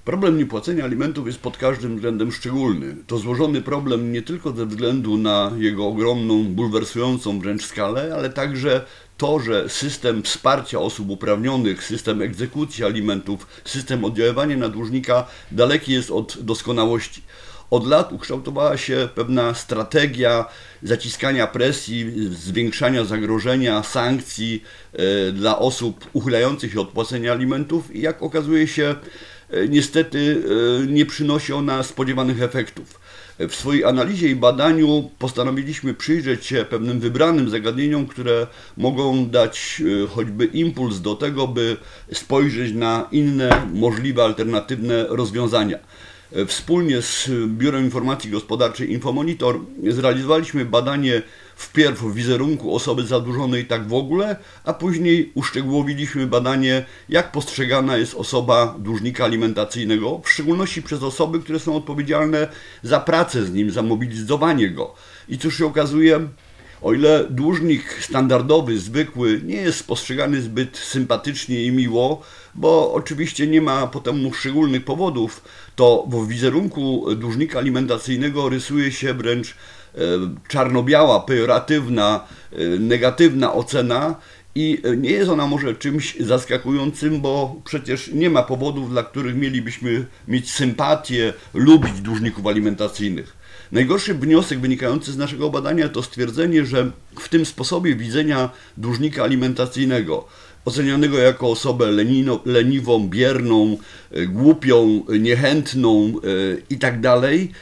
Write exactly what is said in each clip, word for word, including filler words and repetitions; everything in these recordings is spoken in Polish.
Problem niepłacenia alimentów jest pod każdym względem szczególny. To złożony problem nie tylko ze względu na jego ogromną, bulwersującą wręcz skalę, ale także to, że system wsparcia osób uprawnionych, system egzekucji alimentów, system oddziaływania na dłużnika daleki jest od doskonałości. Od lat ukształtowała się pewna strategia zaciskania presji, zwiększania zagrożenia, sankcji dla osób uchylających się od płacenia alimentów i jak okazuje się, niestety nie przynosi ona spodziewanych efektów. W swojej analizie i badaniu postanowiliśmy przyjrzeć się pewnym wybranym zagadnieniom, które mogą dać choćby impuls do tego, by spojrzeć na inne możliwe, alternatywne rozwiązania. Wspólnie z Biurem Informacji Gospodarczej Infomonitor zrealizowaliśmy badanie wpierw wizerunku osoby zadłużonej tak w ogóle, a później uszczegółowiliśmy badanie, jak postrzegana jest osoba dłużnika alimentacyjnego, w szczególności przez osoby, które są odpowiedzialne za pracę z nim, za mobilizowanie go. I cóż się okazuje, o ile dłużnik standardowy, zwykły nie jest postrzegany zbyt sympatycznie i miło, bo oczywiście nie ma potem szczególnych powodów, to w wizerunku dłużnika alimentacyjnego rysuje się wręcz czarno-biała, pejoratywna, negatywna ocena i nie jest ona może czymś zaskakującym, bo przecież nie ma powodów, dla których mielibyśmy mieć sympatię, lubić dłużników alimentacyjnych. Najgorszy wniosek wynikający z naszego badania to stwierdzenie, że w tym sposobie widzenia dłużnika alimentacyjnego, ocenianego jako osobę lenino, leniwą, bierną, głupią, niechętną itd.,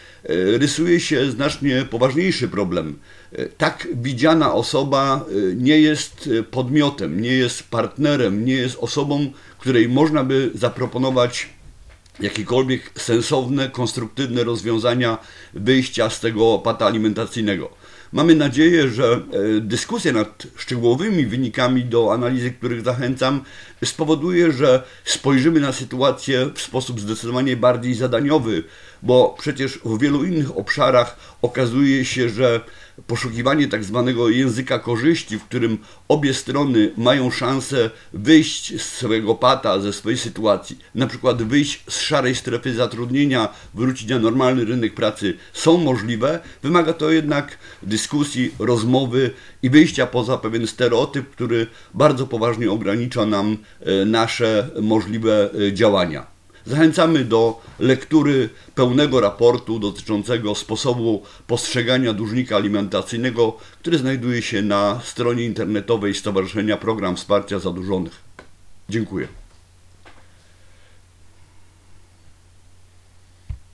rysuje się znacznie poważniejszy problem. Tak widziana osoba nie jest podmiotem, nie jest partnerem, nie jest osobą, której można by zaproponować jakiekolwiek sensowne, konstruktywne rozwiązania wyjścia z tego pata alimentacyjnego. Mamy nadzieję, że dyskusja nad szczegółowymi wynikami, do analizy których zachęcam, spowoduje, że spojrzymy na sytuację w sposób zdecydowanie bardziej zadaniowy, bo przecież w wielu innych obszarach okazuje się, że poszukiwanie tak zwanego języka korzyści, w którym obie strony mają szansę wyjść z swojego pata, ze swojej sytuacji, na przykład wyjść z szarej strefy zatrudnienia, wrócić na normalny rynek pracy, są możliwe. Wymaga to jednak dyskusji, rozmowy i wyjścia poza pewien stereotyp, który bardzo poważnie ogranicza nam nasze możliwe działania. Zachęcamy do lektury pełnego raportu dotyczącego sposobu postrzegania dłużnika alimentacyjnego, który znajduje się na stronie internetowej Stowarzyszenia Program Wsparcia Zadłużonych. Dziękuję.